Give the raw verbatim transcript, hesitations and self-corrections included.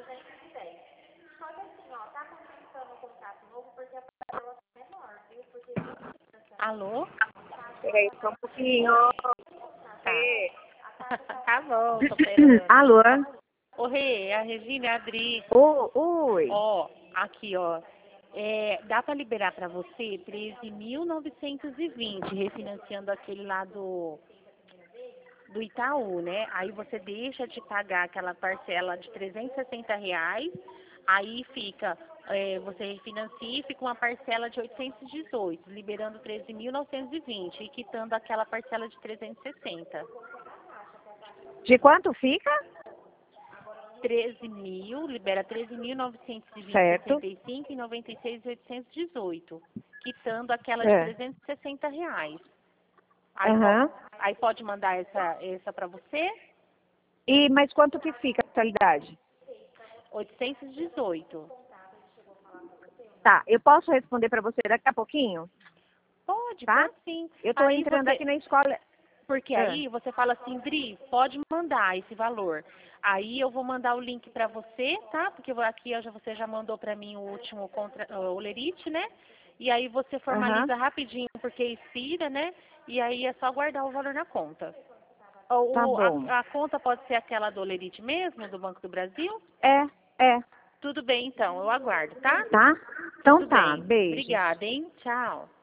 Alô? Peraí, só um pouquinho. Tá. Tá bom, tô esperando. Alô? Ô, Rê, a Regina, a Adri. Oh, oi. Ó, aqui, ó. É, dá para liberar para você treze mil novecentos e vinte, refinanciando aquele lá do, do Itaú, né? Aí você deixa de pagar aquela parcela de trezentos e sessenta reais, aí fica, é, você refinancia e fica uma parcela de oitocentos e dezoito, liberando treze mil novecentos e vinte e quitando aquela parcela de trezentos e sessenta. De quanto fica? treze mil, libera treze mil novecentos e vinte, Certo. sessenta e cinco e noventa e seis, oitocentos e dezoito, quitando aquela de É. trezentos e sessenta reais. Aí, Aham. po- aí pode mandar essa, essa para você? E, mas quanto que fica a totalidade? oitocentos e dezoito. Tá, eu posso responder para você daqui a pouquinho? Pode, Tá? pode sim. Eu tô Aí entrando você, aqui na escola. porque Ah, aí você fala assim, Dri, pode mandar esse valor. Aí eu vou mandar o link para você, tá? Porque eu- aqui eu já- você já mandou para mim o último contra, o lerite, né? E aí você Aham. formaliza rapidinho, porque expira, né? E aí é só guardar o valor na conta. Ou, Tá ou a, bom. a conta pode ser aquela do lerite mesmo, do Banco do Brasil? É, é. Tudo bem, então, eu aguardo, tá? Tá? Então Tudo tá, bem. beijos. Obrigada, hein? Tchau.